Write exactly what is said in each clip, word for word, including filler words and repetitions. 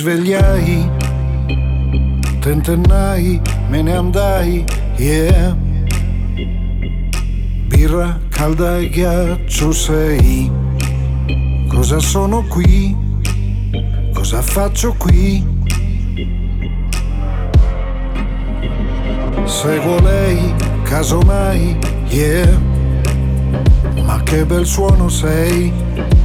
svegliai, tentennai, me ne andai, yeah. Birra calda e ghiaccio sei. Cosa sono qui? Cosa faccio qui? Seguo lei, casomai, yeah. Ma che bel suono sei.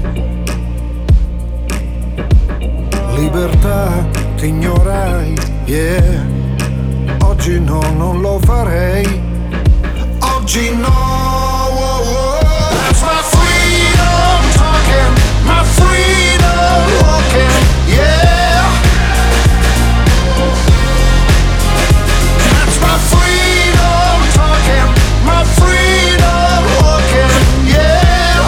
Libertà, ti ignorai, yeah. Oggi no, non lo farei. Oggi no, oh, oh. That's my freedom talking, my freedom walking, yeah. That's my freedom talking, my freedom walking, yeah.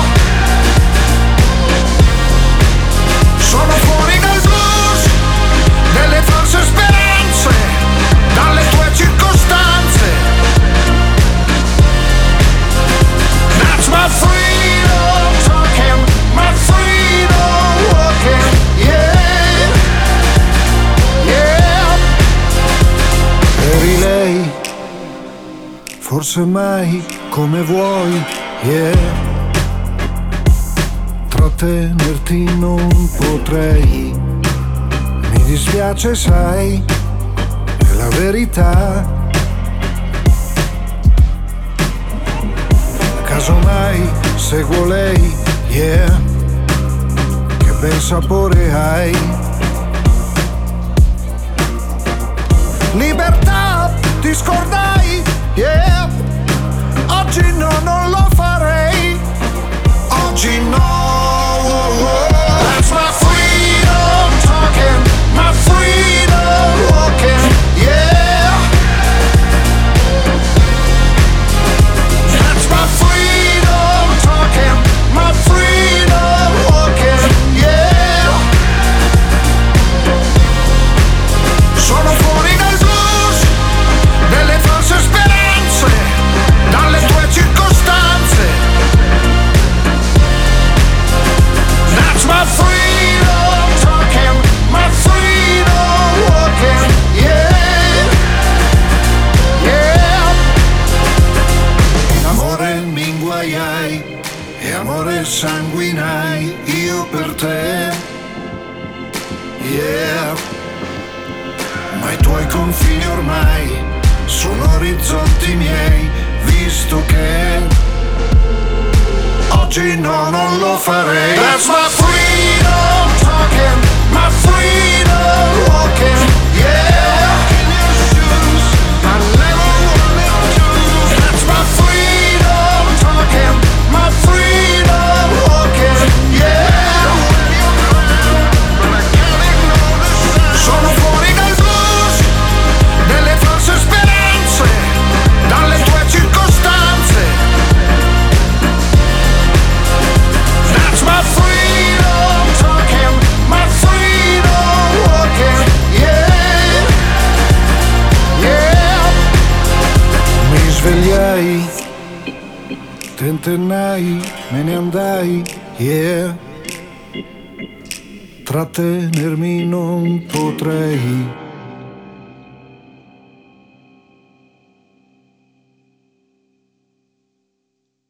Sono fuori dal blues, delle false speranze, dalle tue circostanze. That's my freedom talking, my freedom walking, yeah, yeah. Eri lei, forse mai come vuoi, yeah. Trattenerti non potrei, mi dispiace sai, è la verità. Casomai seguo lei, yeah. Che bel sapore hai. Libertà, ti scordai, yeah. Oggi no, non lo farei. Oggi no, oh, oh. That's my freedom talking, my freedom walking, yeah. That's my freedom talking, my freedom walking, yeah. Sono fuori dal blues, delle false speranze, dalle tue circostanze. That's my freedom talking, my freedom walking, yeah, yeah. In amore mi inguaiai e amore sanguinai io per te, yeah. Ma i tuoi confini ormai sono orizzonti miei, visto che oggi no, non lo farei. That's my freedom talking, my freedom walking, yeah. In your shoes, I never wanted to. That's my freedom talking, my freedom walking, yeah. But I can't ignore the sign. Sono fuori dal blues, delle false speranze, dalle tue circostanze. That's my freedom talking, my freedom walking, yeah, yeah. Mi svegliai, tentennai, me ne andai, yeah. Trattenermi non potrei.